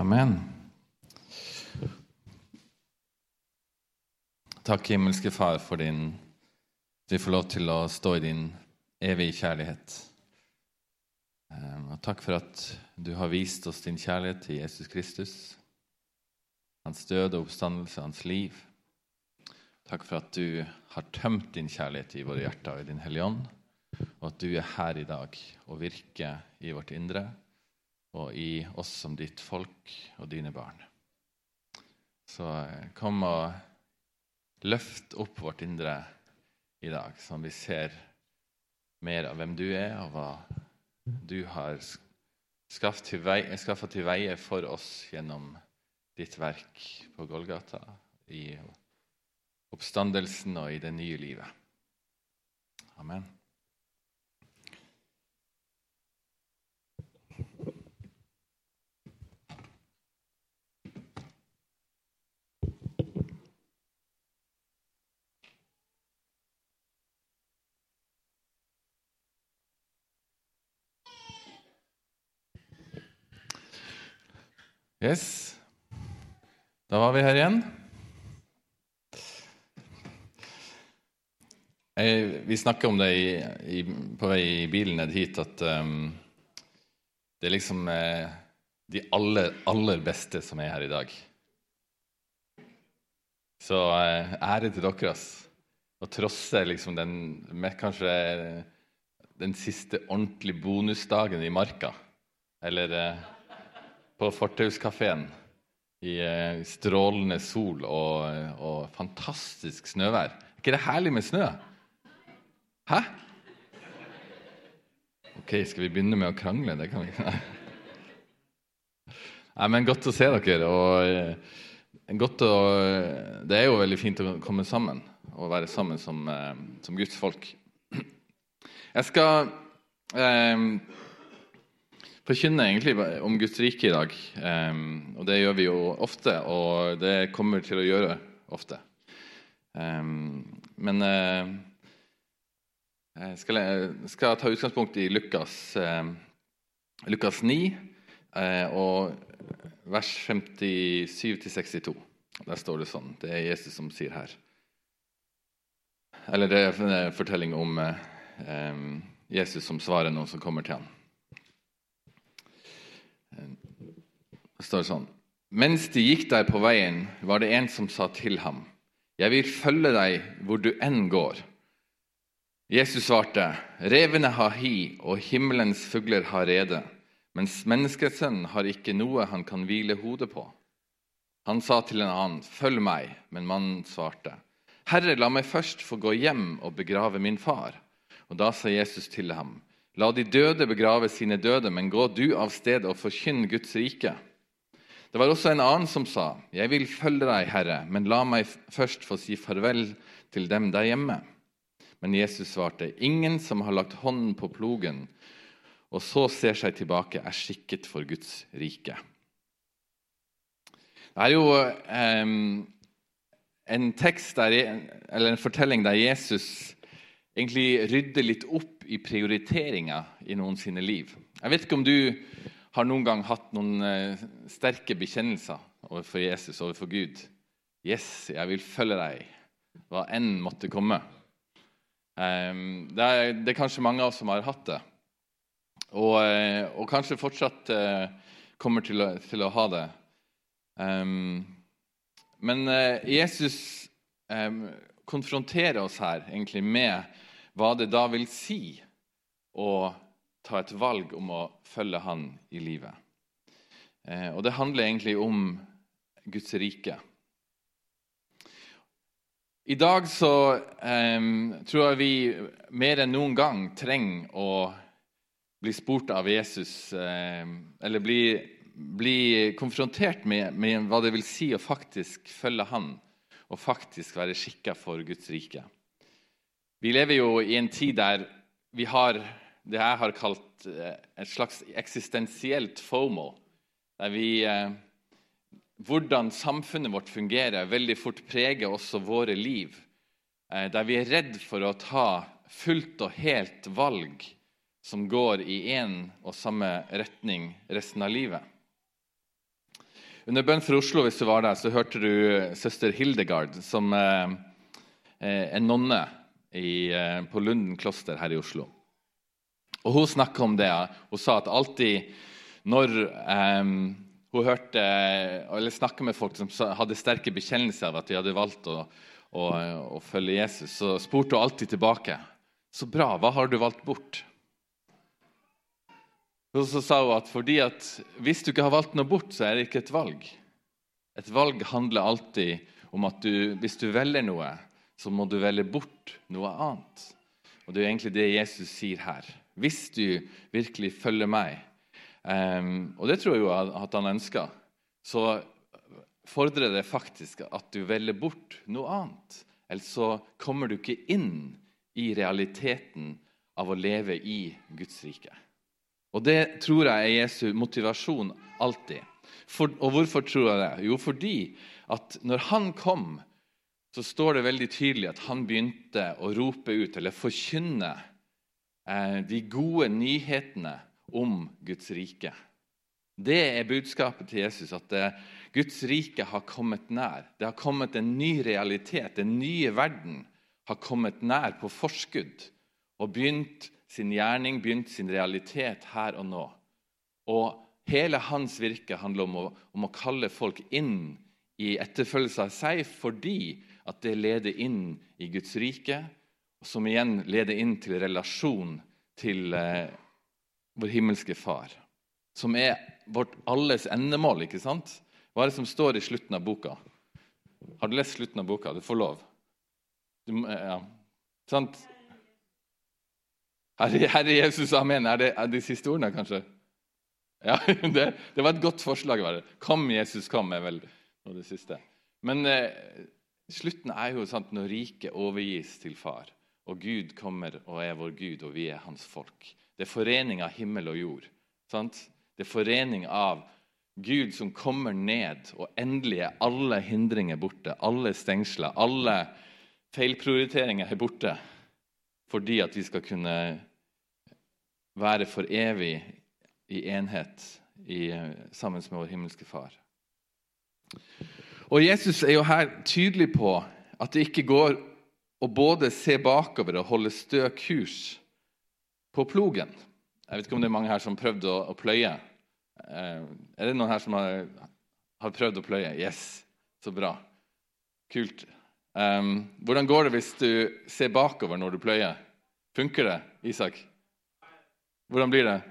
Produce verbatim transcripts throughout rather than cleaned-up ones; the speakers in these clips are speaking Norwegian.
Amen. Takk, himmelske Far, for din, du får lov til å stå i din evige kjærlighet. Og takk for at du har vist oss din kjærlighet til Jesus Kristus, hans død og oppstandelse, hans liv. Takk for at du har tømt din kjærlighet i våre hjerter og i din hellige ånd, og at du er her i dag og virker i vårt indre, og i oss som ditt folk og dine barn. Så kom og løft opp vårt indre i dag, så vi ser mer av hvem du er, og hva du har skaffet til veie, skaffet til veie for oss gjennom ditt verk på Golgata, i oppstandelsen og i det nye livet. Amen. Yes, da var vi her igjen. Jeg, vi snakket om det i, i, på vei i bilen ned hit, at um, det er liksom uh, de aller, aller beste som er her i dag. Så uh, ære til dere, og trosse liksom den, med kanskje den siste ordentlige bonusdagen i marka, eller... Uh, på Fortauskaféen i eh, strålende sol og, og fantastisk snøvær. Er ikke det herlig med snø? Hæ? Ok, skal vi begynne med å krangle? Det kan vi. Nei, men godt å se dere. Og, eh, godt å, det er jo veldig fint å komme sammen og være sammen som, eh, som Guds folk. Jeg skal... Eh, forkynne egentlig om Guds rike i dag, um, og det gjør vi jo ofte, og det kommer til å gjøre ofte. Um, men uh, jeg skal, skal ta utgangspunkt i Lukas, uh, Lukas ni, uh, og vers femtisju til sekstito. Der står det sånn, det er Jesus som sier her. Eller det er en fortelling om uh, um, Jesus som svarer noen som kommer til ham. Det står sånn: Mens de gikk der på veien, var det en som sa til ham: Jeg vil følge deg hvor du enn går. Jesus svarte: Revene har hi, og himmelens fugler har rede, mens menneskesønnen har ikke noe han kan hvile hodet på. Han sa til en annen: Følg meg. Men mannen svarte: Herre, la meg først få gå hjem og begrave min far. Og da sa Jesus til ham: La de døde begrave sine døde, men gå du av sted og forkynn Guds rike. Det var også en annen som sa: Jeg vil følge deg, Herre, men la meg først få si farvel til dem der hjemme. Men Jesus svarte: Ingen som har lagt hånden på plogen, og så ser seg tilbake, er skikket for Guds rike. Det er jo eh, en tekst, der, eller en fortelling der Jesus egentlig rydder litt opp i prioriteringa i noen sine liv. Jeg vet ikke om du har noen gang hatt noen uh, sterke bekjennelser overfor Jesus, overfor Gud. Yes, jeg vil følge deg, hva enn måtte komme. Um, det, er, det er kanskje mange av oss som har hatt det, og, uh, og kanskje fortsatt uh, kommer til å, til å ha det. Um, men uh, Jesus um, konfronterer oss her egentlig med hva det da vil si å ta et valg om å følge han i livet. Eh, og det handler egentlig om Guds rike. I dag så eh, tror jeg vi mer enn noen gang trenger å bli spurt av Jesus, eh, eller bli, bli konfrontert med, med hva det vil si å faktisk følge han, og faktisk være skikket for Guds rike. Vi lever jo i en tid der vi har det jeg har kalt et slags eksistensielt FOMO, der vi, eh, hvordan samfunnet vårt fungerer, veldig fort preger også våre liv, eh, der vi er redd for å ta fullt og helt valg som går i en og samme retning resten av livet. Under bønn for Oslo, hvis du var der, så hørte du søster Hildegard, som eh, er nonne i, eh, på Lunden kloster her i Oslo. Og hun snakket om det. Hun sa at alltid når eh, hun hørte, eller snakket med folk som hadde sterke bekjennelser av at de hadde valgt å, å, å følge Jesus, så spurte hun alltid tilbake. Så bra, hva har du valgt bort? Og så sa hun at fordi at hvis du ikke har valgt noe bort, så er det ikke et valg. Et valg handler alltid om at du, hvis du velger noe, så må du velge bort noe annet. Og det er egentlig det Jesus sier her. Hvis du virkelig følger meg, um, og det tror jeg jo at han ønsker, så fordrer det faktisk at du velger bort noe annet. Ellers så kommer du ikke inn i realiteten av å leve i Guds rike. Og det tror jeg er Jesu motivasjon alltid. For, og hvorfor tror jeg det? Jo, fordi at når han kom, så står det veldig tydelig at han begynte å rope ut, eller forkynne eh, de gode nyhetene om Guds rike. Det er budskapet til Jesus, at det, Guds rike har kommet nær. Det har kommet en ny realitet, den nye verden har kommet nær på forskudd, og begynt sin gjerning, begynt sin realitet her og nå. Og hele hans virke handler om å, om å kalle folk inn i etterfølgelse av seg, fordi at det leder inn i Guds rike, som igjen leder inn til relasjon til eh, vår himmelske far, som er vårt alles endemål, ikke sant? Hva er det som står i slutten av boka? Har du lest slutten av boka? Du får lov. Du, ja. Sant? Herre, Herre Jesus, amen. Er det, er det de siste ordene, kanskje? Ja, det, det var et godt forslag. Var det. Kom, Jesus, kom, er vel det siste. Men eh, slutten er jo sant, når riket overgis til far, og Gud kommer og er vår Gud, og vi er hans folk. Det er forening av himmel og jord. Sant? Det er forening av Gud som kommer ned, og endelig er alle hindringer borte, alle stengsler, alle feilprioriteringer er borte, fordi at vi skal kunne være for evig i enhet i, sammen med vår himmelske far. Og Jesus er jo her tydelig på at det ikke går å både se bakover og holde stø kurs på plogen. Jeg vet ikke om det er mange her som prøvde å, å pløye. Eh, er det noen her som har, har prøvd å pløye? Yes, så bra. Kult. Um, hvordan går det hvis du ser bakover når du pløyer? Funker det, Isak? Hvordan blir det?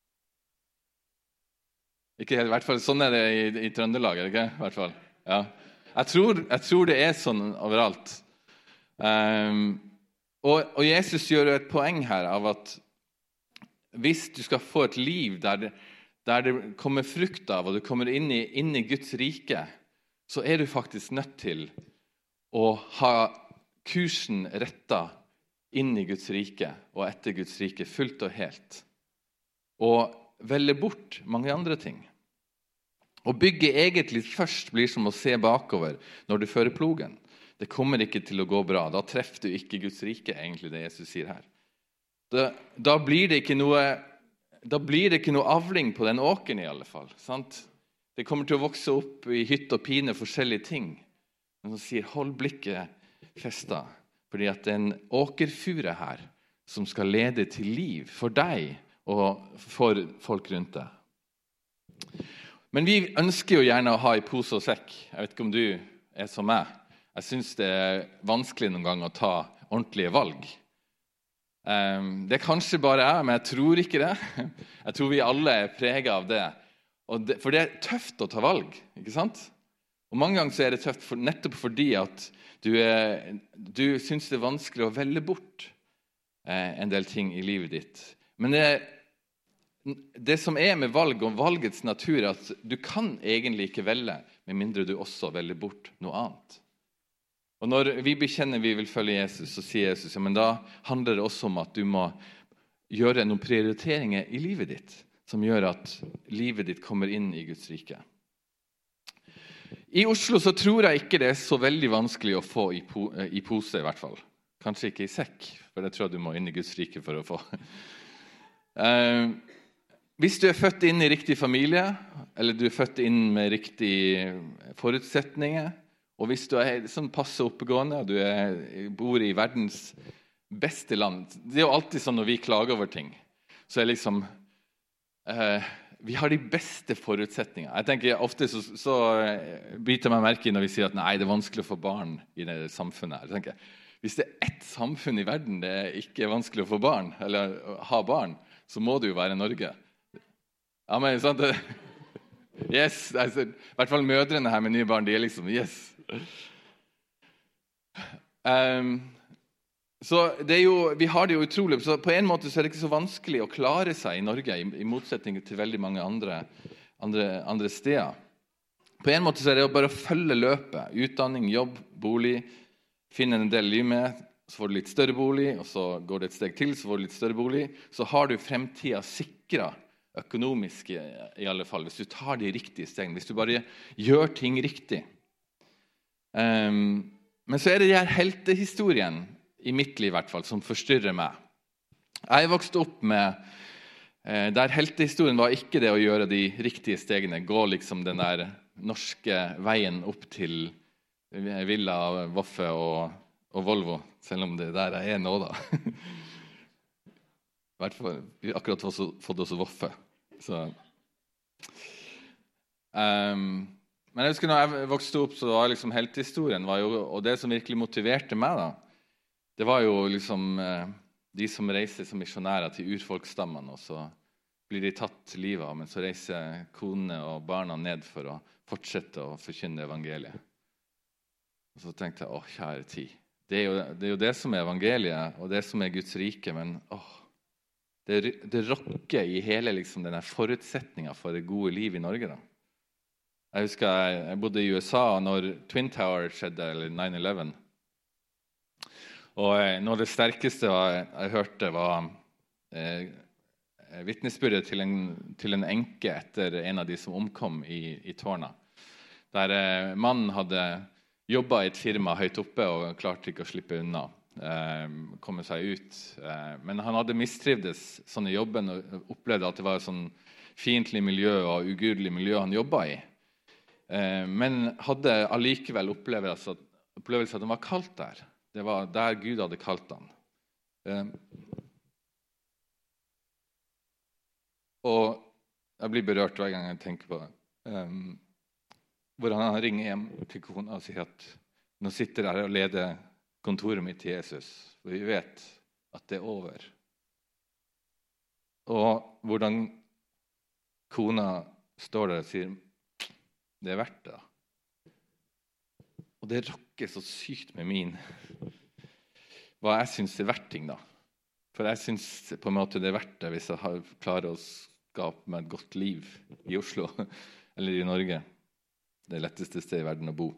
Ikke helt, i hvert fall sånn er det i, i Trøndelag, er det ikke? I hvert fall. Ja. Jeg, tror, jeg tror det er sånn overalt. Um, og, og Jesus gjør et poeng her av at hvis du skal få et liv der det, der det kommer frukt av, og du kommer inn i, inn i Guds rike, så er du faktisk nødt til å ha kursen rettet inn i Guds rike og etter Guds rike fullt og helt. Og velge bort mange andre ting. Å bygge eget liv først blir som å se bakover når du fører plogen. Det kommer ikke til å gå bra. Da treffer du ikke Guds rike, egentlig det Jesus sier her. Da, da, blir det ikke noe, da blir det ikke noe avling på den åkeren i alle fall. Sant? Det kommer til å vokse opp i hytt og pine forskjellige ting. Men som sier, hold blikket festet, fordi at det er en åkerfure her som skal lede til liv for deg og for folk rundt deg. Men vi ønsker jo gjerne å ha i pose og sekk. Jeg vet ikke om du er som meg. Jeg synes det er vanskelig noen gang å ta ordentlige valg. Det er kanskje bare jeg, men jeg tror ikke det. Jeg tror vi alle er preget av det. Og det for det er tøft å ta valg, ikke sant? Og mange ganger så er det tøft for, nettopp fordi at du, er, du synes det er vanskelig å velge bort eh, en del ting i livet ditt. Men det, det som er med valg og valgets natur er at du kan egentlig ikke velge, med mindre du også velger bort noe annet. Og når vi bekjenner vi vil følge Jesus, så sier Jesus, ja, men da handler det også om at du må gjøre noen prioriteringer i livet ditt, som gjør at livet ditt kommer inn i Guds rike. I Oslo så tror jeg ikke det er så veldig vanskelig å få i, po i pose i hvert fall. Kanskje ikke i sekk, for det tror jeg du må inn i Guds rike for å få. Uh, Hvis du er født inn i riktig familie, eller du er født inn med riktige forutsetninger, og hvis du er sånn passe oppegående, og du er, bor i verdens beste land, det er jo alltid sånn når vi klager over ting, så er liksom, eh, vi har de beste forutsetninger. Jeg tenker ofte så, så biter meg merke i når vi sier at nei, det er vanskelig å få barn i det samfunnet her. Jeg tenker, hvis det er ett samfunn i verden det er ikke vanskelig å få barn, eller ha barn, så må det jo være Norge. Ja, men sant det? Yes, altså, i hvert fall mødrene her med nye barn, de er liksom, yes. Um, så det er jo, vi har det jo utrolig, så på en måte så er det ikke så vanskelig å klare seg i Norge, i, i motsetning til veldig mange andre, andre, andre steder. På en måte så er det jo bare å følge løpet, utdanning, jobb, bolig, finne en del liv med, så får du litt større bolig, og så går det et steg til, så får du litt større bolig, så har du fremtiden sikret økonomisk i, i alle fall, hvis du tar de riktige stegene, hvis du bare gjør ting riktig. Um, men så er det de her heltehistorien, i mitt liv i hvert fall, som forstyrrer meg. Jeg vokste opp med, eh, der heltehistorien var ikke det å gjøre de riktige stegene, gå liksom den der norske veien opp til Villa, Voffe og, og Volvo, selv om det der er nå da. I hvert fall, vi har akkurat fått oss Voffe. Så. Um, men jeg husker når jeg vokste opp, så var liksom heltehistorien, var jo, og det som virkelig motiverte meg da, det var jo liksom eh, de som reiser som misjonærer til urfolksstammene, og så blir de tatt livet av, men så reiser konene og barna ned for å fortsette å forkynne evangeliet. Og så tenkte jeg, åh, kjære tid, det er, jo, det er jo det som er evangeliet, og det som er Guds rike, men åh, det, det rokker i hele liksom, denne forutsetningen for det gode liv i Norge da. Jeg husker jeg, jeg bodde i U S A når Twin Tower skjedde, eller nine eleven. Og noe av det sterkeste jeg, jeg hørte var eh, vittnesbyrdet til en, til en enke etter en av de som omkom i, i Tårna. Der eh, mannen hadde jobbet i et firma høyt oppe og klarte ikke å slippe unna, eh, komme seg ut. Eh, men han hadde mistrivdes sånn i jobben og opplevde at det var et sånn fiendtlig miljø og ugudelig miljø han jobbet i. Eh, men hadde allikevel opplevelse at, opplevelse at han var kalt der. Det var der Gud hadde kalt han. Eh, og jeg blir berørt hver gang jeg tenker på det. Eh, hvor han ringer hjem til kona og sier at nå sitter jeg og leder kontoret mitt til Jesus, og vi vet at det er over. Og hvordan kona står der og sier, det er verdt det da. Og det rokker så sykt med min, hva jeg synes er verdt ting da. For jeg synes på en måte det er verdt det hvis jeg har klarer å skape meg et godt liv i Oslo, eller i Norge. Det letteste sted i verden å bo.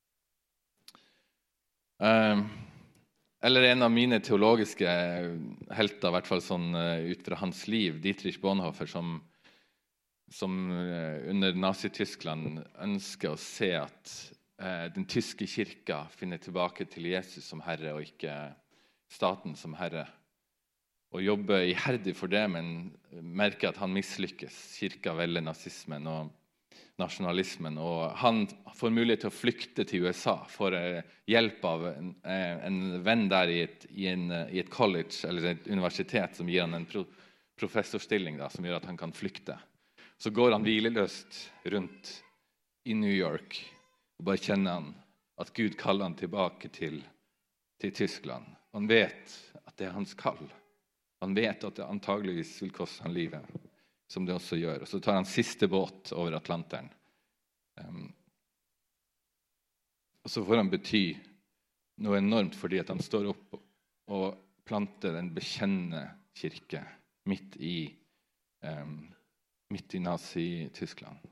Um, eller en av mine teologiske helter, i hvert fall sånn ut fra hans liv, Dietrich Bonhoeffer, som, som under Nazi-Tyskland ønsker å se at den tyske kirka finner tilbake til Jesus som herre og ikke staten som herre. Og jobber iherdig for det, men merker at han mislykkes. Kirka velger nazismen og nasjonalismen. Og han får mulighet til å flykte til U S A for hjelp av en, en venn der i et, i, en, i et college eller et universitet som gir han en pro, professorstilling da, som gjør at han kan flykte. Så går han hvileløst rundt i New York og bare kjenner han at Gud kaller han tilbake til, til Tyskland. Han vet at det er hans kall. Han vet at det antageligvis vil koste han livet, som det også gjør. Og så tar han siste båt over Atlanteren. Um, og så får han bety noe enormt fordi at han står opp og planter en bekjennende kirke midt i, um, midt i Nazi-Tyskland.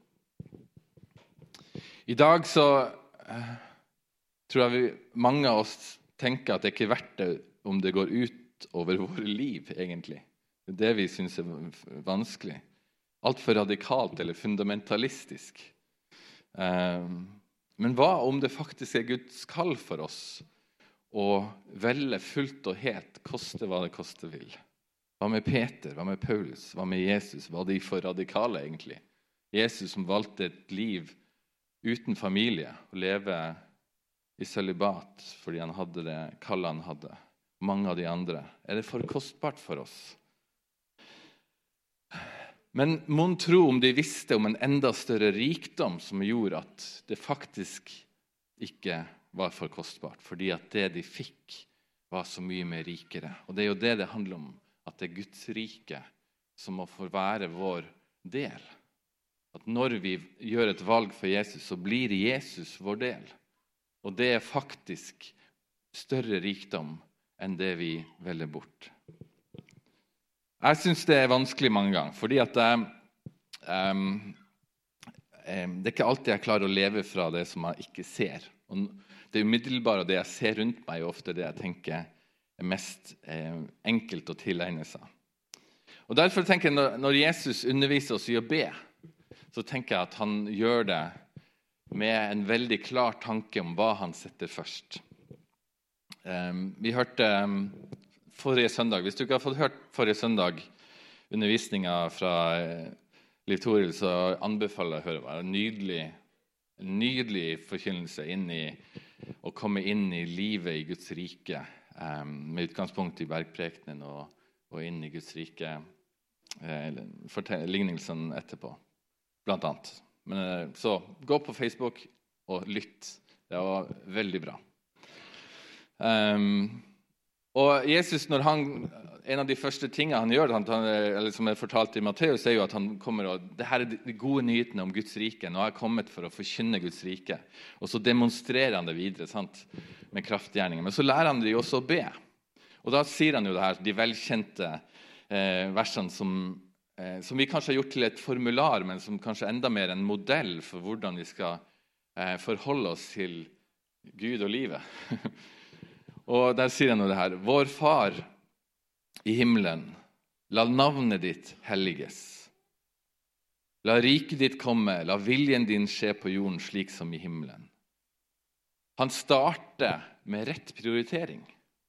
I dag så eh, tror jeg vi, mange av oss tenker at det ikke er verdt det om det går ut over våre liv, egentlig. Det er det vi synes er vanskelig. Alt for radikalt eller fundamentalistisk. Eh, men hva om det faktisk er Guds kall for oss å velge fullt og helt, koste hva det koste vil? Hva med Peter? Hva med Paulus? Hva med Jesus? Var de for radikale egentlig? Jesus som valgte et liv uten familie, å leve i sølibat fordi han hadde det kallet han hadde. Mange av de andre. Er det for kostbart for oss? Men mon tro om de visste om en enda større rikdom som gjorde at det faktisk ikke var for kostbart, fordi at det de fikk var så mye mer rikere. Og det er jo det det handler om, at det er Guds rike som må få være vår del. At når vi gjør et valg for Jesus, så blir Jesus vår del. Og det er faktisk større rikdom enn det vi velger bort. Jeg synes det er vanskelig mange ganger, fordi at jeg, um, um, det er ikke alltid jeg klarer å leve fra det som jeg ikke ser. Og det umiddelbare og det jeg ser rundt meg, er ofte det jeg tenker er mest um, enkelt å tilegne seg. Og derfor tenker jeg, når, når Jesus underviser oss i å be, så tenker jeg at han gjør det med en veldig klar tanke om hva han setter først. Um, vi hørte... Um, Forrige søndag, hvis du ikke har fått hørt forrige søndag undervisningen fra Liv Toril, så anbefaler jeg å høre. Det var en nydelig, en nydelig forkynnelse inn i å komme inn i livet i Guds rike, um, med utgangspunkt i bergprekenen og, og inn i Guds rike, eh, lignelsen etterpå, blant annet. Men, eh, så gå på Facebook og lytt. Det var veldig bra. Um, Og Jesus, når han, en av de første tingene han gjør, han, eller som er fortalt i Matteus, er jo at han kommer og, det her er de gode nyhetene om Guds rike. Nå har jeg kommet for å forkynne Guds rike. Og så demonstrerer han det videre, sant? Med kraftgjerninger. Men så lærer han de også å be. Og da sier han jo det her, de velkjente eh, versene som, eh, som vi kanskje har gjort til et formular, men som kanskje enda mer en modell for hvordan vi skal eh, forholde oss til Gud og livet. Og der sier han jo det her: Vår far i himmelen, la navnet ditt helliges. La riket ditt komme, la viljen din skje på jorden slik som i himmelen. Han starter med rett prioritering.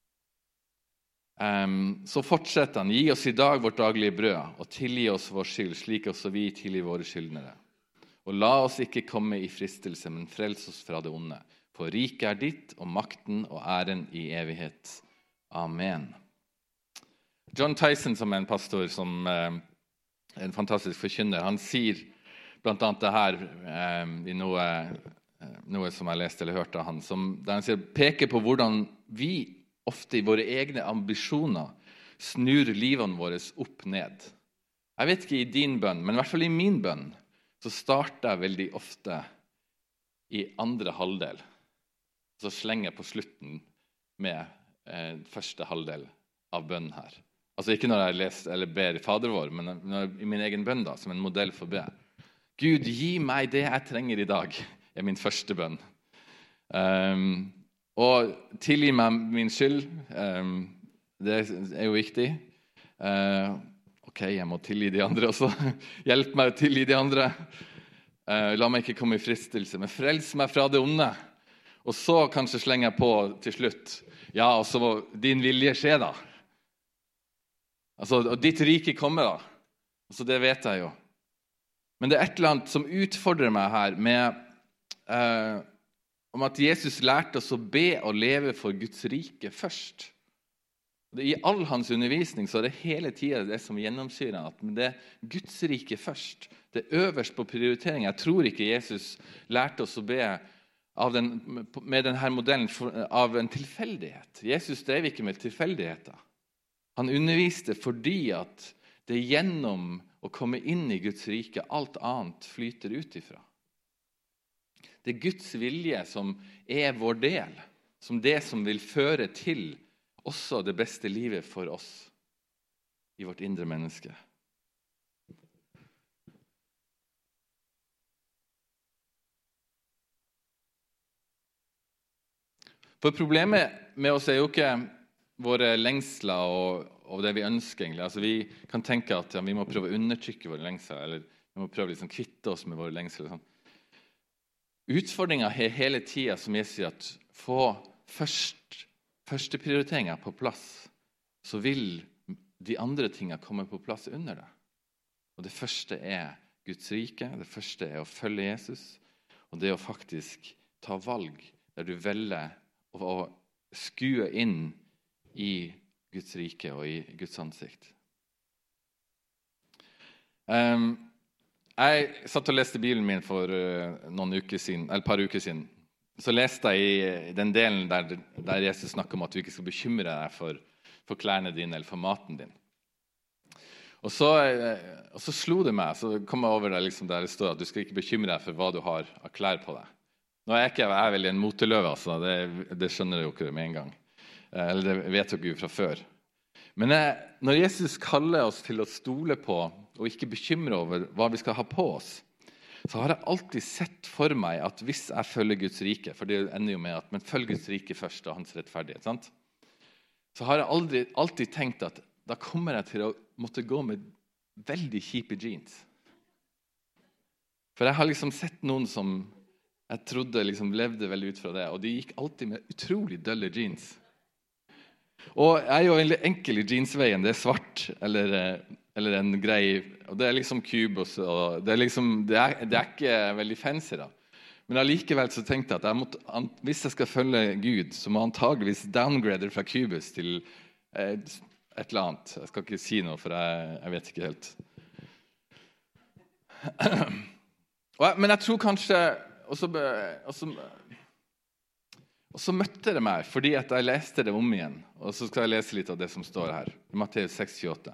Um, så fortsetter han: Gi oss i dag vårt daglige brød, og tilgi oss vår skyld, slik også vi tilgir våre skyldnere. Og la oss ikke komme i fristelse, men frels oss fra det onde. For riket er ditt, og makten og æren i evighet. Amen. John Tyson, som er en pastor, som eh, er en fantastisk forkynner, han sier blant annet det her eh, i noe, eh, noe som jeg leste eller hørte av han, som, der han sier, peker på hvordan vi ofte i våre egne ambisjoner snur livene våre opp ned. Jeg vet ikke i din bønn, men i hvert fall i min bønn, så starter jeg veldig ofte i andre halvdel. Så slenger jeg på slutten med eh, første halvdel av bønnen her. Altså ikke når jeg leser eller ber i Fader vår, men når, i min egen bønn da, som en modell for be. Gud, gi meg det jeg trenger i dag, er min første bønn. Um, og tilgi meg min skyld, um, det er jo viktig. Uh, ok, jeg må tilgi de andre også. Hjelp meg å tilgi de andre. Uh, la meg ikke komme i fristelse, men frels meg fra det onde. Og så kanskje slenger jeg på til slutt. Ja, og så må din vilje skje da. Altså, og ditt rike kommer da. Altså, det vet jeg jo. Men det er et eller annet som utfordrer meg her med eh, om at Jesus lærte oss å be og leve for Guds rike først. I all hans undervisning så er det hele tiden det som gjennomsyrer at det er Guds rike først. Det er øverst på prioritering. Jeg tror ikke Jesus lærte oss å be Av den, med denne modellen av en tilfeldighet. Jesus drev ikke med tilfeldigheter. Han underviste fordi at det er gjennom å komme inn i Guds rike alt annet flyter ut ifra. Det er Guds vilje som er vår del, som det som vil føre til også det beste livet for oss i vårt indre menneske. For problemet med oss er jo ikke våre lengsler og, og det vi ønsker egentlig. Altså vi kan tenke at ja, vi må prøve å undertrykke våre lengsler, eller vi må prøve å liksom kvitte oss med våre lengsler. Sånn. Utfordringen er hele tiden, som jeg sier, at få først, første prioriteringen på plass, så vil de andre tingene kommer på plass under det. Og det første er Guds rike, det første er å følge Jesus, og det er å faktisk ta valg der du velger å skue inn i Guds rike og i Guds ansikt. Um, jeg satt og leste Bibelen min for uh, noen uker siden, eller et par uker siden. Så leste jeg i den delen der, der Jesus snakker om at du ikke skal bekymre deg for, for klærne dine eller for maten din. Og så, og så slo det meg, så kom jeg over det liksom der det står at du skal ikke bekymre deg for hva du har av klær på deg. Nå er jeg ikke jeg er veldig en moteløve, altså. det, det skjønner dere jo med en gang. Eller det vet dere jo fra før. Men jeg, når Jesus kaller oss til å stole på og ikke bekymre over hva vi skal ha på oss, så har jeg alltid sett for meg at hvis jeg følger Guds rike, for det ender jo med at men følg Guds rike først og hans rettferdighet, sant? Så har jeg aldri, alltid tenkt at da kommer jeg til å måtte gå med veldig kjipe jeans. For jeg har liksom sett noen som jeg trodde liksom levde veldig ut fra det, og de gikk alltid med utrolig dølle jeans. Og jeg er jo veldig enkel i jeansveien, det er svart, eller, eller en grei, og det er liksom kubos, og det er liksom, det er, det er ikke veldig fancy da. Men allikevel så tenkte jeg at jeg måtte, hvis jeg skal følge Gud, så må jeg antageligvis downgrade fra kubus til eh, et eller annet. Jeg skal ikke si noe, for jeg, jeg vet ikke helt. Men jeg tror kanskje, og så, og, så, og så møtte det meg, fordi at jeg leste det om igjen, og så skal jeg lese litt av det som står her, i Matteus seks tjueåtte.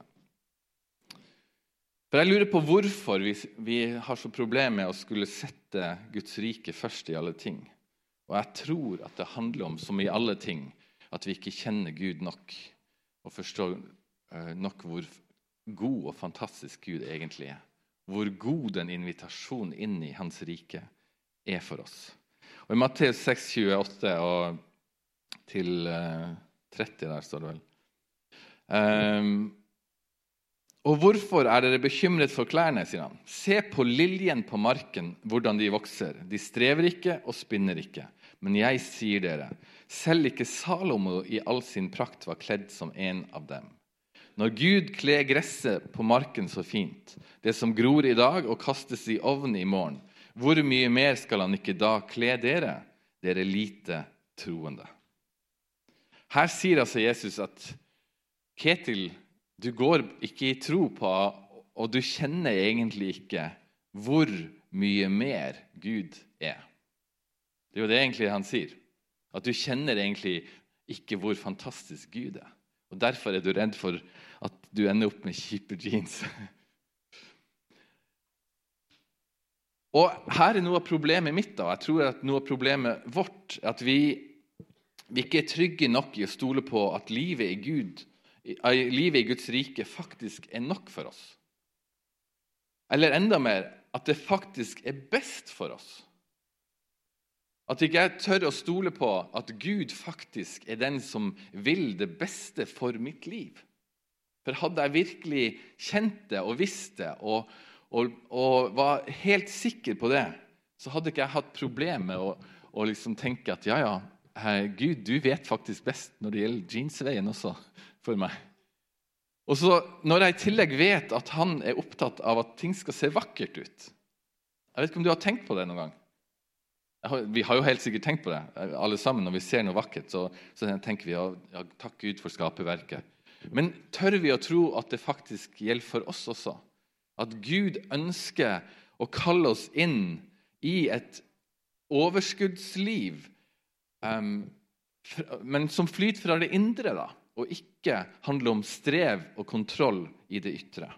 For jeg lurer på hvorfor vi, vi har så problem med å skulle sette Guds rike først i alle ting. Og jeg tror at det handler om, som i alle ting, at vi ikke kjenner Gud nok, og forstår uh, nok hvor god og fantastisk Gud egentlig er. Hvor god den invitasjonen inn i hans rike er for oss. Og i Matteus seks tjueåtte og til uh, tretti der står det vel. Um, og hvorfor er dere bekymret for klærne, sier han. Se på liljen på marken, hvordan de vokser. De strever ikke og spinner ikke. Men jeg sier dere, selv ikke Salomo i all sin prakt var kledd som en av dem. Når Gud kler gresset på marken så fint, det som gror i dag og kastes i ovnen i morgen, hvor mye mer skal han ikke da kle dere, dere lite troende? Her sier altså Jesus at Ketil, du går ikke i tro på, og du kjenner egentlig ikke hvor mye mer Gud er. Det er jo det egentlig han sier. At du kjenner egentlig ikke hvor fantastisk Gud er. Og derfor er du redd for at du ender opp med kjipe jeans. Og her er noe av problemet mitt da. Jeg tror at noe av problemet vårt er at vi, vi ikke er trygge nok i å stole på at livet i Gud, livet i Guds rike faktisk er nok for oss. Eller enda mer, at det faktisk er best for oss. At ikke jeg tør å stole på at Gud faktisk er den som vil det beste for mitt liv. For hadde jeg virkelig kjent det og visst det, og, og, og var helt sikker på det, så hadde ikke jeg hatt problem med å, å liksom tenke at ja, ja, hei, Gud, du vet faktisk best når det gjelder jeansveien også for meg. Og så når jeg i tillegg vet at han er opptatt av at ting skal se vakkert ut. Jeg vet ikke om du har tenkt på det noen gang. Vi har jo helt sikkert tenkt på det, alle sammen. Når vi ser noe vakkert, så, så tenker vi, ja, ja, takk Gud for skaperverket. Men tør vi å tro at det faktisk gjelder for oss også? At Gud ønsker å kalle oss inn i et overskuddsliv, um, men som flyter fra det indre da, og ikke handler om strev og kontroll i det ytre.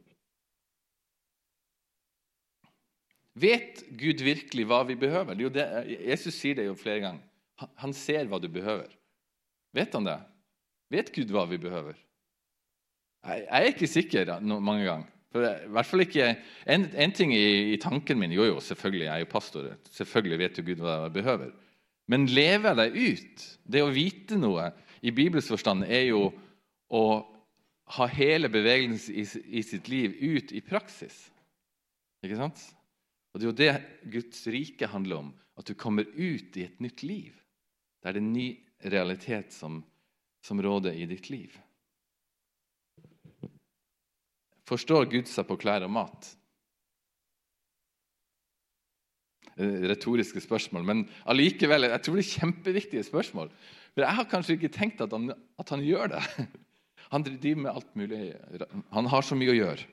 Vet Gud virkelig hva vi behøver? Det er jo det, Jesus sier det jo flere ganger. Han, han ser hva du behøver. Vet han det? Vet Gud hva vi behøver? Jeg, jeg er ikke sikker da, no, mange ganger. For I hvert fall ikke en, en ting i, i tanken min. Jo, jo, selvfølgelig, jeg er jo pastor. Selvfølgelig vet jo Gud hva jeg behøver. Men lever det ut? Det å vite noe i Bibels forstand er jo å ha hele bevegelsen i, i sitt liv ut i praksis. Ikke sant? Og det er jo det Guds rike handler om, at du kommer ut i et nytt liv. Det er en ny realitet som, som råder i ditt liv. forstår Gud seg på klær og mat? Retoriske spørsmål, men allikevel, jeg tror det er kjempeviktige spørsmål. For jeg har kanskje ikke tenkt at han, at han gjør det. Han driver med alt mulig. Han har så mye å gjøre.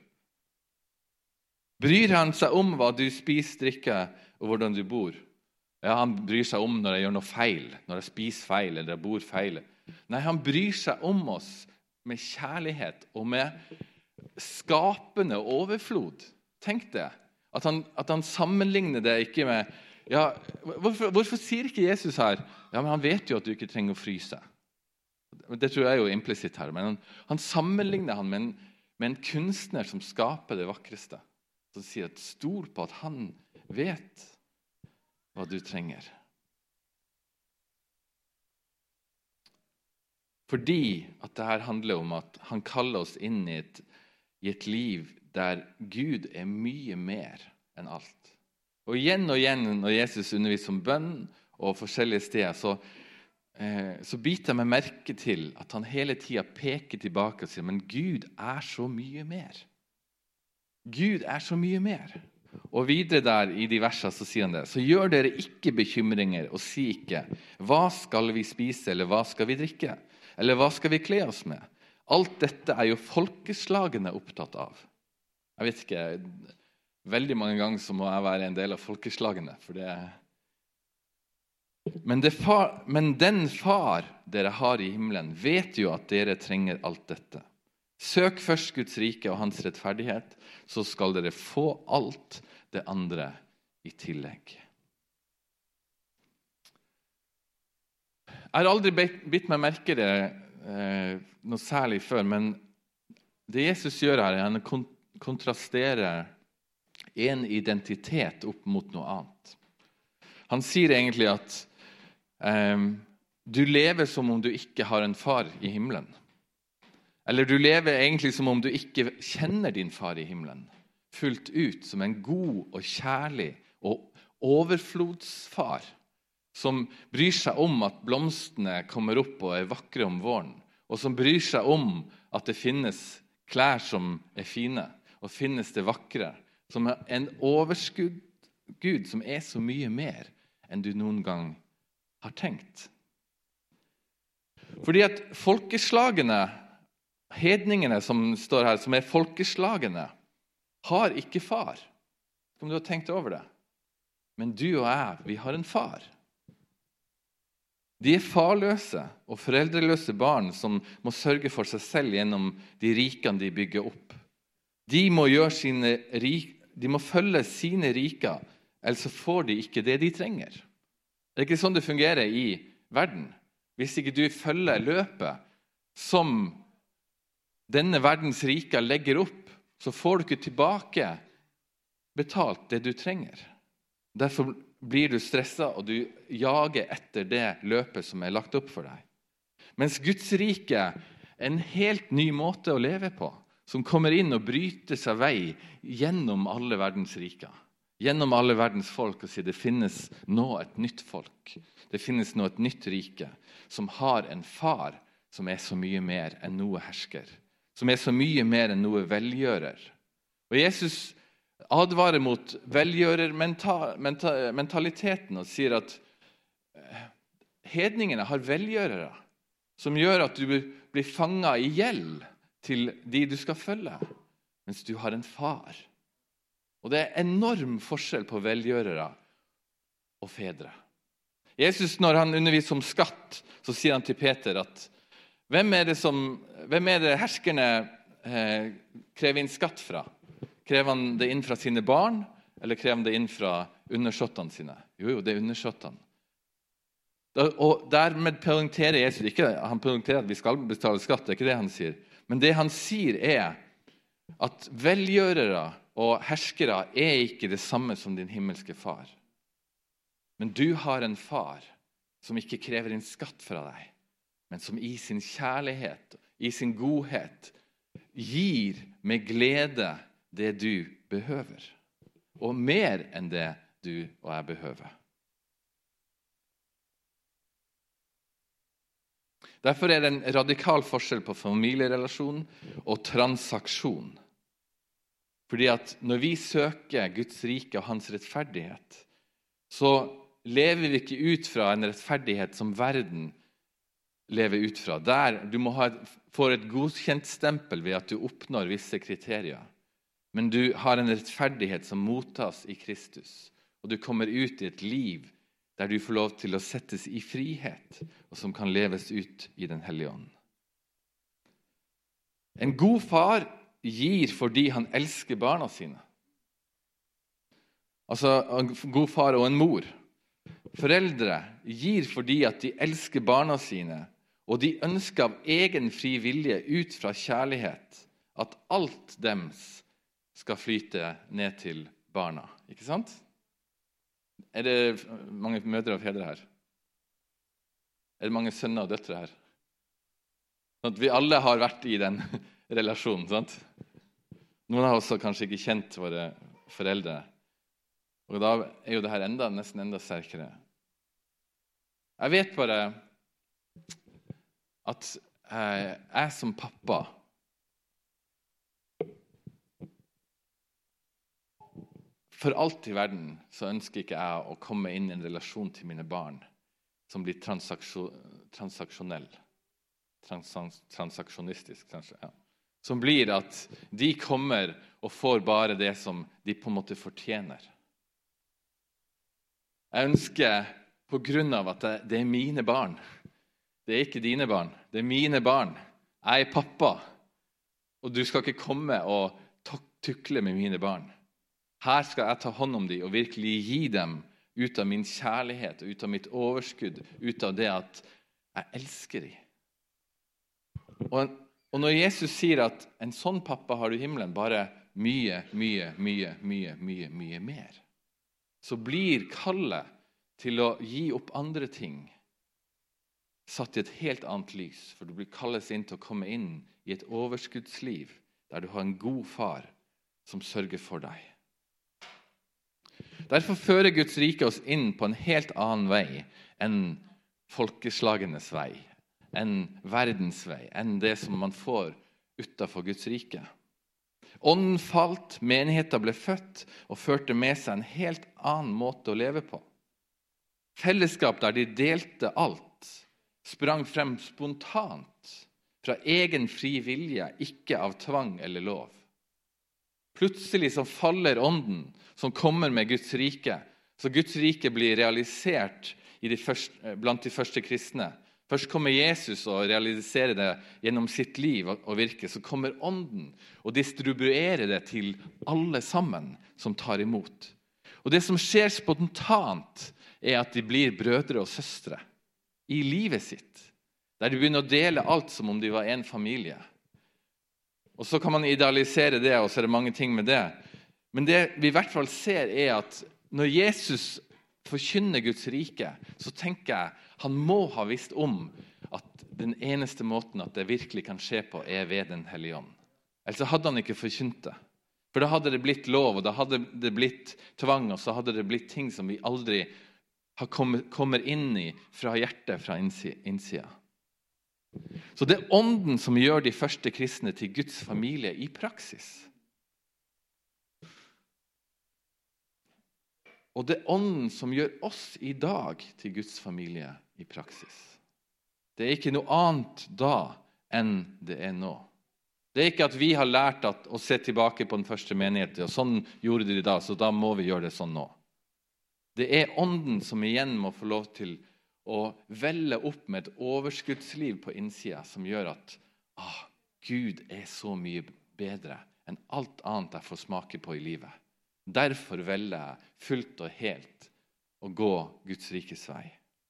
Bryr han seg om hva du spiser, drikker og hvordan du bor? Ja, han bryr seg om når jeg gjør noe feil, når jeg spiser feil eller jeg bor feil. Nei, han bryr seg om oss med kjærlighet og med skapende overflod. Tenk det. At han, at han sammenligner det ikke med ja, hvorfor, hvorfor sier ikke Jesus her ja, men han vet jo at du ikke trenger å fryse. Det tror jeg er jo implisitt her, men han, han sammenligner han med en, med en kunstner som skaper det vakreste, som sier at stol på at han vet hva du trenger. Fordi at det her handler om at han kaller oss inn i et, i et liv der Gud er mye mer enn alt. Og igjen og igjen når Jesus underviser om bønn og forskjellige steder, så, eh, så biter jeg meg merke til at han hele tiden peker tilbake og sier, men Gud er så mye mer. Gud er så mye mer. Og videre der i de versene så sier han det, så gjør dere ikke bekymringer og si ikke, hva skal vi spise eller hva skal vi drikke? Eller hva skal vi kle oss med? Alt dette er jo folkeslagene opptatt av. Jeg vet ikke, veldig mange ganger så må jeg være en del av folkeslagene, for det men, det far, men den far dere har i himmelen vet jo at dere trenger alt dette. Søk først Guds rike og hans rettferdighet, så skal dere få alt det andre i tillegg. Jeg har aldri bitt meg merke det eh, noe særlig før, men det Jesus gjør her er en kont- kontrasterer en identitet opp mot noe annet. Han sier egentlig at um, du lever som om du ikke har en far i himmelen. Eller du lever egentlig som om du ikke kjenner din far i himmelen. Fullt ut som en god og kjærlig og overflodsfar som bryr seg om at blomstene kommer opp og er vakre om våren, og som bryr seg om at det finnes klær som er fine, og finnes det vakre, som er en overskudd Gud som er så mye mer enn du noen gang har tenkt. Fordi at folkeslagene, hedningene som står her, som er folkeslagene, har ikke far. Om du har tenkt over det. Men du og jeg, vi har en far. De er farløse og foreldreløse barn som må sørge for seg selv gjennom de rikene de bygger opp. De må, gjøre sine, de må følge sine riker, ellers så får de ikke det de trenger. Det er ikke sånn det fungerer i verden. Hvis ikke du følger løpet som denne verdens riker legger opp, så får du ikke tilbake betalt det du trenger. Derfor blir du stresset, og du jager etter det løpet som er lagt opp for deg. Mens Guds rike er en helt ny måte å leve på, som kommer inn og bryter seg vei gjennom alle verdens riker, gjennom alle verdens folk, og sier det finnes nå et nytt folk. Det finnes nå et nytt rike, som har en far som er så mye mer enn noe hersker, som er så mye mer enn noe velgjører. Og Jesus advarer mot velgjørermentaliteten og sier at hedningene har velgjørere som gjør at du blir fanget i gjeld til de du skal følge, mens du har en far. Og det er enorm forskjell på velgjørere og fedre. Jesus, når han underviser om skatt, så sier han til Peter at hvem er det, som, hvem er det herskerne eh, krever inn skatt fra? Krever han det inn fra sine barn, eller krever han det inn fra undersåttene sine? Jo, jo, det er undersåttene. Og dermed poengterer Jesus ikke, han poengterer at vi skal betale skatt, det er ikke det han sier. Men det han sier er at velgjørere og herskere er ikke det samme som din himmelske far. Men du har en far som ikke krever inn skatt fra deg, men som i sin kjærlighet, i sin godhet, gir med glede det du behøver. Og mer enn det du og jeg behøver. Derfor er det en radikal forskjell på familierelasjon og transaksjon. Fordi at når vi søker Guds rike og hans rettferdighet, så lever vi ikke ut fra en rettferdighet som verden lever ut fra. Der du må ha et, får et godkjent stempel ved at du oppnår visse kriterier. Men du har en rettferdighet som mottas i Kristus, og du kommer ut i et liv der du får lov til å settes i frihet, og som kan leves ut i den hellige ånd. En god far gir fordi han elsker barna sine. Altså en god far og en mor. Foreldre gir fordi at de elsker barna sine, og de ønsker av egen fri vilje ut fra kjærlighet at alt dems skal flyte ned til barna. Ikke sant? Er det mange mødre og fedre her? Er det mange sønner og døtre her? Sånn at vi alle har vært i den relasjonen, sant? Noen av oss har kanskje ikke kjent våre foreldre. Og da er jo det her enda, nesten enda sterkere. Jeg vet bare at jeg som pappa for alt i verden så ønsker ikke jeg å komme inn i en relasjon til mine barn som blir transaksjonell. Transaks, transaksjonistisk, kanskje. Ja. Som blir at de kommer og får bare det som de på en måte fortjener. Jeg ønsker på grunn av at det, det er mine barn. Det er ikke dine barn. Det er mine barn. Jeg er pappa. Og du skal ikke komme og tukle med mine barn. Her skal jeg ta hånd om dem og virkelig gi dem ut av min kjærlighet, ut av mitt overskudd, ut av det at jeg elsker dem. Og, og når Jesus sier at en sånn pappa har du i himmelen, bare mye, mye, mye, mye, mye, mye mer, så blir kallet til å gi opp andre ting satt i et helt annet lys, for du blir kallet inn til å komme inn i et overskuddsliv der du har en god far som sørger for deg. Derfor fører Guds rike oss inn på en helt annen vei enn folkeslagenes vei, enn verdens vei, enn det som man får utenfor Guds rike. Ånden falt, menigheten ble født og førte med seg en helt annen måte å leve på. Fellesskap der de delte alt, sprang frem spontant, fra egen fri vilje, ikke av tvang eller lov. Plutselig så faller ånden som kommer med Guds rike, så Guds rike blir realisert i de første, blant de første kristne. Først kommer Jesus og realiserer det gjennom sitt liv og virke, så kommer ånden og distribuerer det til alle sammen som tar imot. Og det som skjer spontant er at de blir brødre og søstre i livet sitt, der de begynner å dele alt som om de var en familie. Og så kan man idealisere det, og så er det mange ting med det. Men det vi i hvert fall ser er at når Jesus forkynner Guds rike, så tenker jeg han må ha visst om at den eneste måten at det virkelig kan skje på er ved den hellige ånd. Ellers hadde han ikke forkynt det. For da hadde det blitt lov, og da hadde det blitt tvang, og så hadde det blitt ting som vi aldri kommer inn i fra hjertet, fra innsida. Så det er ånden som gjør de første kristne til Guds familie i praksis. Og det er ånden som gjør oss i dag til Guds familie i praksis. Det er ikke noe annet da enn det er nå. Det er ikke at vi har lært at, å se tilbake på den første menigheten, og sånn gjorde de da, så da må vi gjøre det sånn nå. Det er ånden som igjen må få lov til å velle opp med et overskuddsliv på innsida som gjør at ah, Gud er så mye bedre enn alt annet jeg får smake på i livet. Derfor velger jeg fullt og helt å gå Guds rikes vei.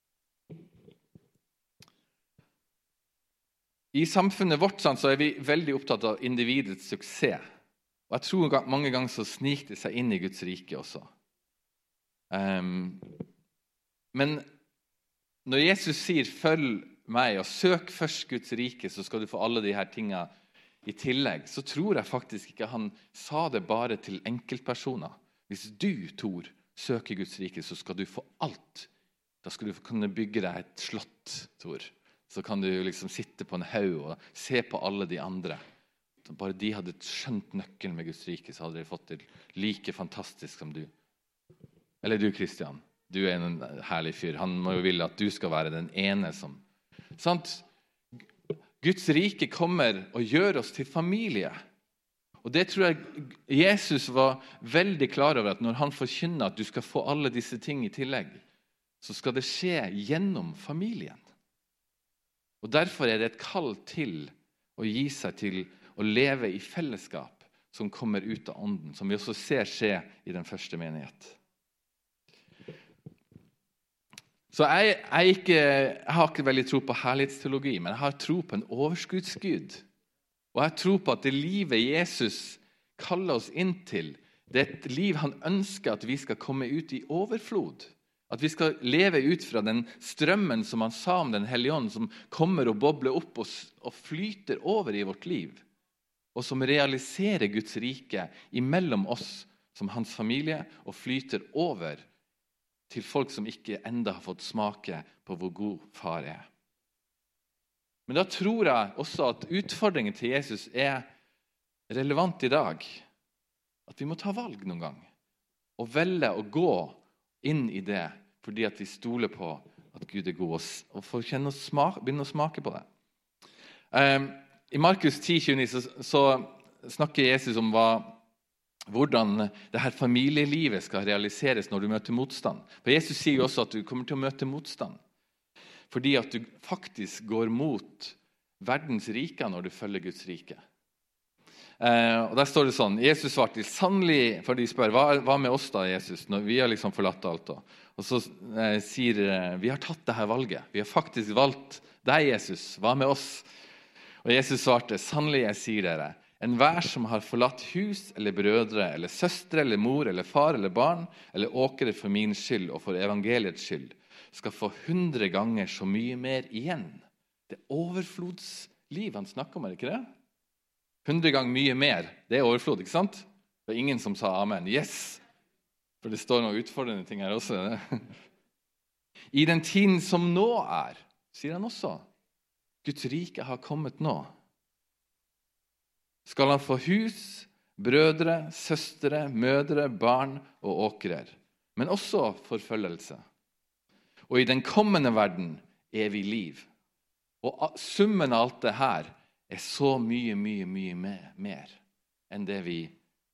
I samfunnet vårt så er vi veldig opptatt av individets suksess. Og jeg tror mange ganger så sniker det seg inn i Guds rike også. Um, men når Jesus sier, følg meg og søk først Guds rike, så skal du få alle de her tingene i tillegg, så tror jeg faktisk ikke han sa det bare til enkeltpersoner. Hvis du, Tor, søker Guds rike, så skal du få alt. Da skal du kunne bygge deg et slott, Tor. Så kan du liksom sitte på en haug og se på alle de andre. bare de hadde skjønt nøkkelen med Guds rike, så hadde de fått det like fantastisk som du. Eller du, Kristian. Du er en herlig fyr. Han må jo ville at du skal være den ene som... Sant? Guds rike kommer og gjør oss til familie. Og det tror jeg Jesus var veldig klar over, at når han forkynner at du skal få alle disse ting i tillegg, så skal det skje gjennom familien. Og derfor er det et kall til å gi seg til å leve i fellesskap som kommer ut av ånden, som vi også ser skje i den første menighet. Så jeg, jeg, ikke, jeg har ikke veldig tro på herlighetsteologi, men jeg har tro på en overskuddsgud. Og jeg tror på at det livet Jesus kaller oss inn til, det er et liv han ønsker at vi skal komme ut i overflod. At vi skal leve ut fra den strømmen som han sa om den hellige ånd, som kommer og bobler opp og, og flyter over i vårt liv, og som realiserer Guds rike imellom oss som hans familie, og flyter over til folk som ikke enda har fått smake på hvor god far er. Men da tror jeg også at utfordringen til Jesus er relevant i dag. At vi må ta valg noen gang, og velge å gå inn i det, fordi at vi stoler på at Gud er god, og får kjenne og smake, begynne å smake på det. Um, I Markus ti tjueni så, så snakker Jesus om hva, hvordan det her familielivet skal realiseres når du møter motstand. For Jesus sier jo også at du kommer til å møte motstand, fordi at du faktisk går mot verdens rike når du følger Guds rike. Uh, og der står det sånn, Jesus svarte sannelig, for de spør, hva, hva med oss da, Jesus, når vi har liksom forlatt alt da? Og så uh, sier uh, vi har tatt det her valget, vi har faktisk valgt deg, Jesus, hva med oss? Og Jesus svarte, sannelig jeg sier dere, en hver som har forlatt hus, eller brødre, eller søstre, eller mor, eller far, eller barn, eller åkere for min skyld og for evangeliets skyld, skal få hundre ganger så mye mer igjen. Det er overflodsliv han snakker om, er det ikke det? Hundre ganger mye mer, det er overflod, ikke sant? Det var ingen som sa amen. Yes! For det står noen utfordrende ting her også. I den tiden som nå er, sier han også, Guds rike har kommet nå. Skal han få hus, brødre, søstre, mødre, barn og åkrer, men også forfølgelse. Og i den kommende verden evig liv. Og summen av alt det her er så mye, mye, mye mer enn det vi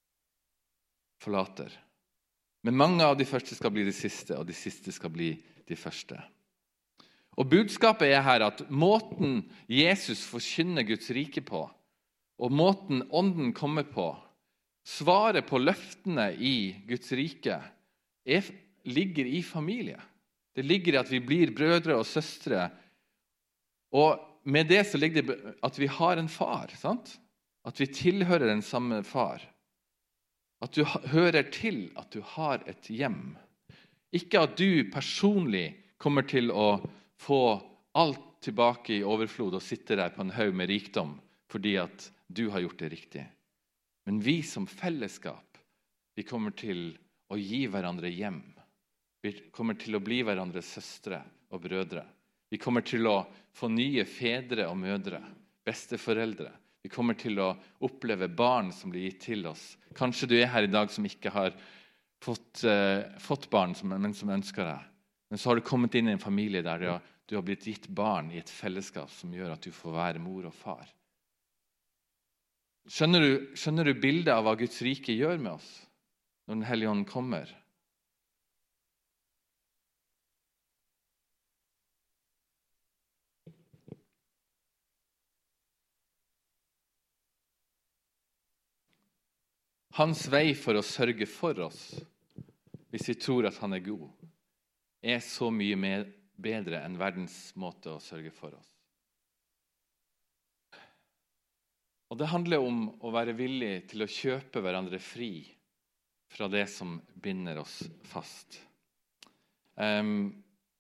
forlater. Men mange av de første skal bli de siste, og de siste skal bli de første. Og budskapet er her at måten Jesus forkynner Guds rike på, og måten ånden kommer på, svaret på løftene i Guds rike, er, ligger i familie. Det ligger i at vi blir brødre og søstre, og med det så ligger det at vi har en far, sant? At vi tilhører den samme far. At du hører til at du har et hjem. Ikke at du personlig kommer til å få alt tilbake i overflod og sitte der på en haug med rikdom, fordi at du har gjort det riktig. Men vi som fellesskap, vi kommer til å gi hverandre hjem. Vi kommer til å bli hverandres søstre og brødre. Vi kommer til å få nye fedre og mødre, besteforeldre. Vi kommer til å oppleve barn som blir gitt til oss. Kanskje du er her i dag som ikke har fått, uh, fått barn, som, men som ønsker deg. Men så har du kommet inn i en familie der du har, du har blitt gitt barn i et fellesskap som gjør at du får være mor og far. Skjønner du, skjønner du bildet av hva Guds rike gjør med oss når den hellige ånd kommer? Hans vei for å sørge for oss, hvis vi tror at han er god, er så mye mer, bedre enn verdens måte å sørge for oss. Og det handler om å være villig til å kjøpe hverandre fri fra det som binder oss fast. Um,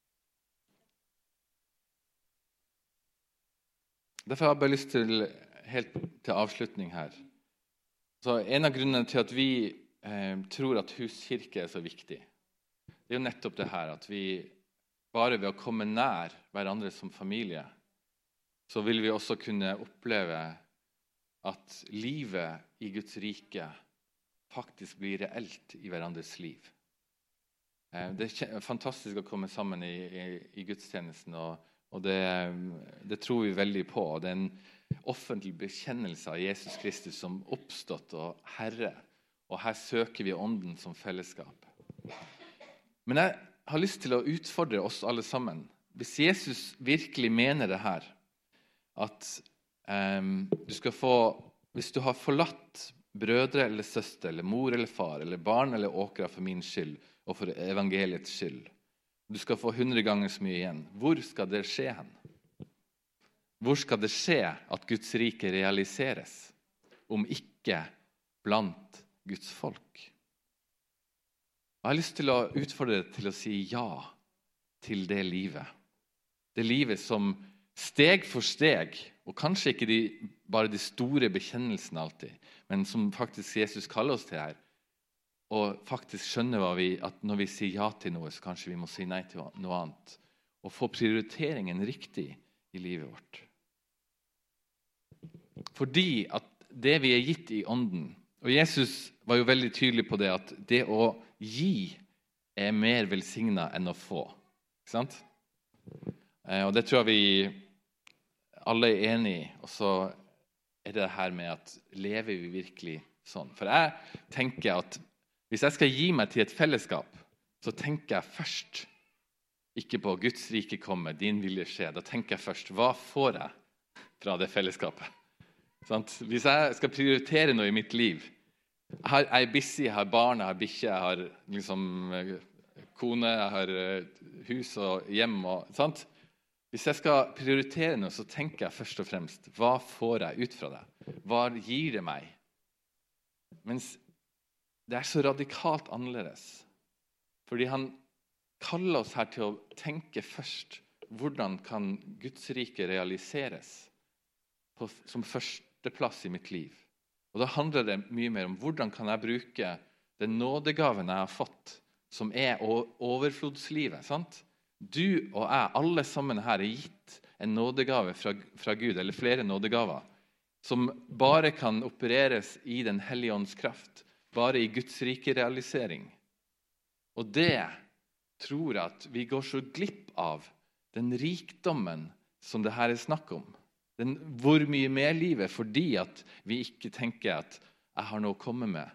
derfor har jeg bare lyst til, helt til avslutning her, så en av grunnene til at vi eh, tror at huskirke er så viktig, det er jo nettopp det her, at vi bare ved å komme nær hverandre som familie, så vil vi også kunne oppleve at livet i Guds rike faktisk blir reelt i hverandres liv. Det er fantastisk å komme sammen i, i, i gudstjenesten, og, og det, det tror vi veldig på. Det er en offentlig bekjennelse av Jesus Kristus som oppstått og Herre, og her søker vi ånden som fellesskap. Men jeg har lyst til å utfordre oss alle sammen. Hvis Jesus virkelig mener det her, at um, du skal få, hvis du har forlatt brødre eller søster, eller mor eller far, eller barn eller åkra for min skyld, og for evangeliets skyld, du skal få hundre ganger så mye igjen. Hvor skal det skje hen? Hvor skal det skje at Guds rike realiseres, om ikke blant Guds folk? Jeg har lyst til å utfordre deg til å si ja til det livet. Det livet som steg for steg, og kanskje ikke de, bare de store bekjennelsene alltid, men som faktisk Jesus kaller oss til her, og faktisk skjønner hva vi, at når vi sier ja til noe, så kanskje vi må si nei til noe annet, og få prioriteringen riktig i livet vårt. Fordi at det vi er gitt i ånden, og Jesus var jo veldig tydelig på det, at det å gi er mer velsignet enn å få. Ikke sant? Og det tror jeg vi alle er enige i, og så er det her med at lever vi virkelig sånn. For jeg tenker at hvis jeg skal gi meg til et fellesskap, så tenker jeg først ikke på Guds rike komme, din vilje skje. Da tenker jeg først, hva får jeg fra det fellesskapet? Sant? Hvis jeg skal prioritere noe i mitt liv, jeg, har, jeg er busy, jeg har barn, jeg har bikkje, jeg har liksom, kone, jeg har hus og hjem. Og, sant? Hvis jeg skal prioritere noe, så tenker jeg først og fremst, hva får jeg ut fra det? Hva gir det meg? Mens det er så radikalt annerledes. Fordi han kaller oss her til å tenke først, hvordan kan Guds rike realiseres på, som førsteplass i mitt liv? Og da handler det mye mer om hvordan kan jeg bruke den nådegaven jeg har fått, som er overflodslivet, sant? Du og jeg, alle sammen her, er gitt en nådegave fra, fra Gud, eller flere nådegaver, som bare kan opereres i den hellige ånds kraft, bare i Guds rike realisering. Og det tror jeg at vi går så glipp av den rikdommen som det her er snakk om. Den, hvor mye mer livet, fordi at vi ikke tenker at jeg har noe å komme med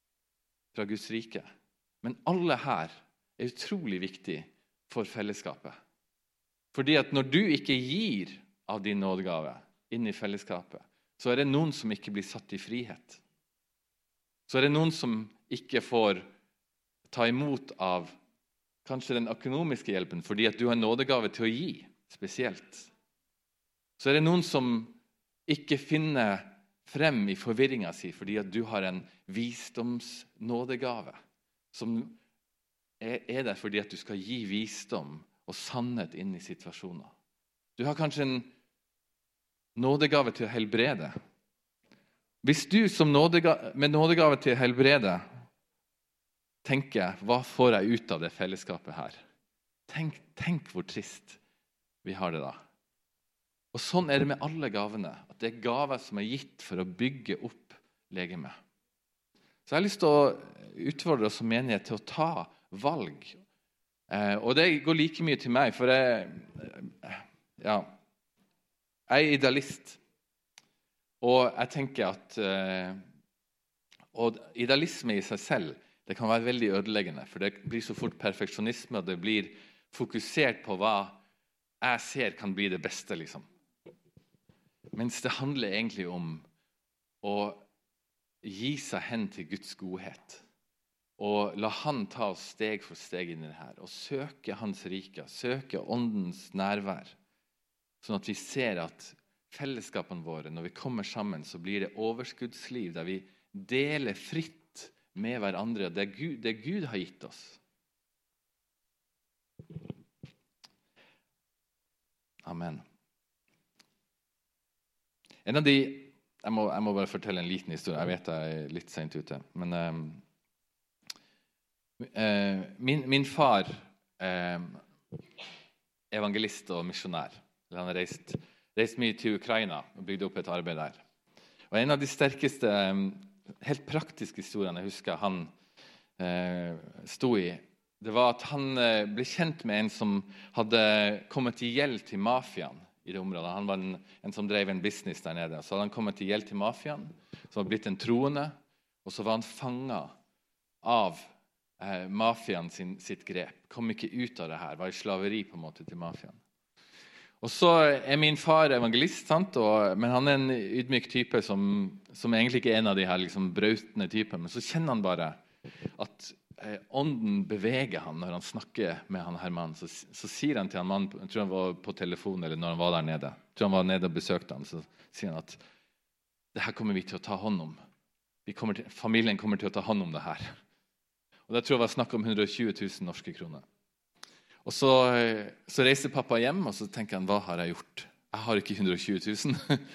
fra Guds rike. Men alle her er utrolig viktig for fellesskapet. Fordi at når du ikke gir av din nådegave inn i fellesskapet, så er det noen som ikke blir satt i frihet. Så er det noen som ikke får ta imot av kanskje den økonomiske hjelpen, fordi at du har nådegave til å gi, spesielt. Så er det noen som ikke finner frem i forvirringen si, fordi at du har en visdomsnådegave, som er der fordi at du skal gi visdom og sannhet inn i situasjoner. Du har kanskje en nådegave til å helbrede. Hvis du som nådegave, med nådegave til å helbrede tenker, hva får jeg ut av det fellesskapet her? Tenk, tenk hvor trist vi har det da. Og sånn er det med alle gavene, at det er gaver som er gitt for å bygge opp legemet. Så jeg har lyst til å utfordre oss som menighet til å ta valg. Eh, og det går like mye til meg, for jeg, ja, jeg er idealist. Og jeg tenker at eh, og idealisme i seg selv, det kan være veldig ødeleggende, for det blir så fort perfeksjonisme, og det blir fokusert på hva jeg ser kan bli det beste, liksom. Mens det handler egentlig om å gi seg hen til Guds godhet, og la han ta oss steg for steg inn i det her, og søke hans rike, søke åndens nærvær, sånn at vi ser at fellesskapene våre, når vi kommer sammen, så blir det overskuddsliv, der vi deler fritt med hverandre det Gud, det Gud har gitt oss. Amen. En av de, jeg må, jeg må bare fortelle en liten historie, jeg vet jeg er litt sent ute, men um, uh, min, min far um, evangelist og misjonær, han har reist, reist mye til Ukraina og bygde opp et arbeid der. Og en av de sterkeste, helt praktiske historiene jeg husker han eh, sto i, det var at han eh, ble kjent med en som hadde kommet i gjeld til mafiaen i det området. Han var en, en som drev en business der nede. Så hadde han kommet i gjeld til mafiaen, som var blitt en troende, og så var han fanget av eh, mafiaen sin, sitt grep. Kom ikke ut av det her, var i slaveri på en måte til mafiaen. Og så er min far evangelist, sant? Og, men han er en ydmyk type som, som egentlig ikke er en av de her liksom, brautende typer. Men så kjenner han bare at eh, ånden beveger han når han snakker med han her mannen. Så, så sier han til han mannen, jeg tror han var på telefon eller når han var der nede, jeg tror han var nede og besøkte han, så sier han at det her kommer vi til å ta hånd om. Vi kommer til, familien kommer til å ta hånd om det her. Og det tror jeg var snakk om hundre og tjue tusen norske kroner. Og så, så reiser pappa hjem, og så tenker han, hva har jeg gjort? Jeg har ikke hundre og tjue tusen.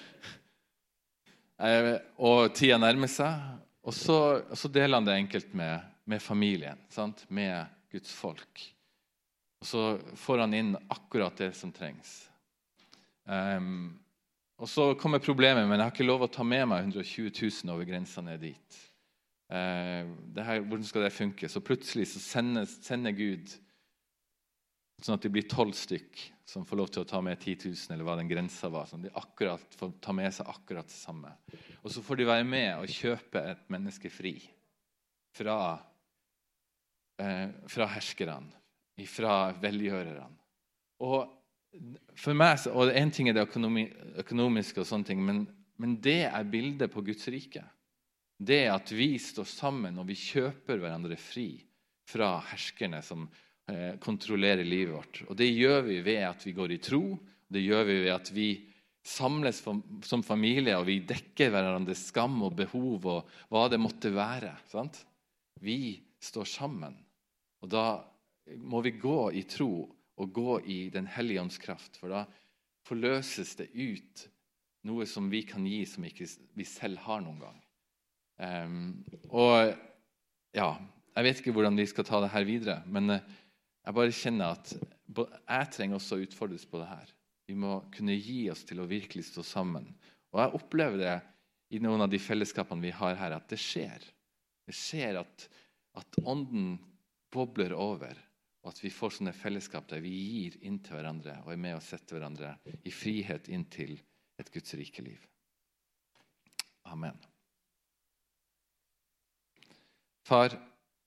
Og tida nærmer seg, og så, og så deler han det enkelt med, med familien, sant? Med Guds folk. Og så får han inn akkurat det som trengs. Um, og så kommer problemet, men jeg har ikke lov å ta med meg hundre og tjue tusen over grensen ned dit. Uh, det her, hvordan skal det funke? Så plutselig så sender, sender Gud sånn at det blir tolv stykk som får lov til å ta med ti tusen, eller hva den grensa var. Sånn de akkurat får ta med seg akkurat det samme. Og så får de være med og kjøpe et menneske fri fra, eh, fra herskerne, fra velgjørerne. Og for meg, og en ting er det økonomi, økonomiske og sånne ting, men, men det er bildet på Guds rike. Det at vi står sammen og vi kjøper hverandre fri fra herskerne som kontrollere livet vårt. Og det gjør vi ved at vi går i tro. Det gjør vi ved at vi samles som familie, og vi dekker hverandres skam og behov og hva det måtte være. Sant? Vi står sammen. Og da må vi gå i tro og gå i den hellige ånds kraft, for da forløses det ut noe som vi kan gi som ikke vi selv har noen gang. Um, og ja, jeg vet ikke hvordan vi skal ta det her videre, men jeg bare kjenner at jeg trenger også å utfordres på det her. Vi må kunne gi oss til å virkelig stå sammen. Og jeg opplever det i noen av de fellesskapene vi har her, at det skjer. Det skjer at, at ånden bobler over, og at vi får sånne fellesskap der vi gir inn til hverandre, og er med å sette hverandre i frihet inn til et Guds rike liv. Amen. Far,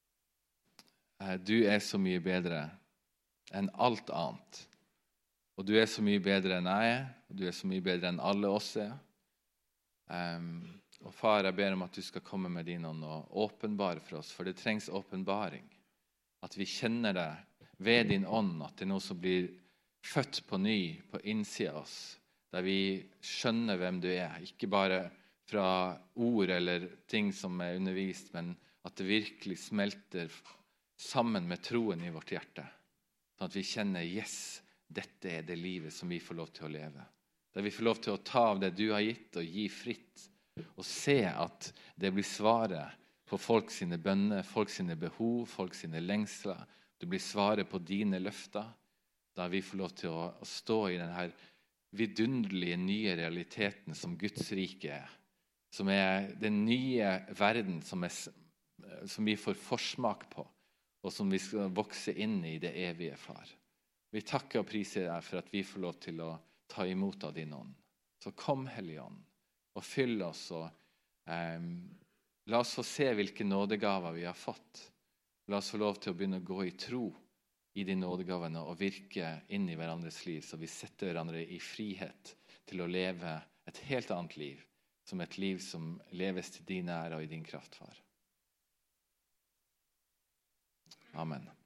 du er så mye bedre enn alt annet. Og du er så mye bedre enn jeg er, og du er så mye bedre enn alle oss er. Um, og far, jeg ber om at du skal komme med din ånd og åpenbare for oss, for det trengs åpenbaring. At vi kjenner det ved din ånd, at det er noe som blir født på ny på innsiden av oss, der vi skjønner hvem du er, ikke bare fra ord eller ting som er undervist, men at det virkelig smelter sammen med troen i vårt hjerte, sånn at vi kjenner, yes, dette er det livet som vi får lov til å leve. Der vi får lov til å ta av det du har gitt og gi fritt, og se at det blir svaret på folk sine bønner, folk sine behov, folk sine lengsler. Det blir svaret på dine løfter, der vi får lov til å, å stå i denne vidunderlige nye realiteten som Guds rike er, som er den nye verden som, er, som vi får forsmak på, og som vi skal vokse inn i det evige, far. Vi takker og priser deg for at vi får lov til å ta imot av din ånd. Så kom, Hellige Ånd, og fyll oss, og eh, la oss få se hvilke nådegaver vi har fått. La oss få lov til å begynne å gå i tro i de nådegavene og virke inn i hverandres liv, så vi setter hverandre i frihet til å leve et helt annet liv, som et liv som leves til din ære og i din kraft, far. Amen.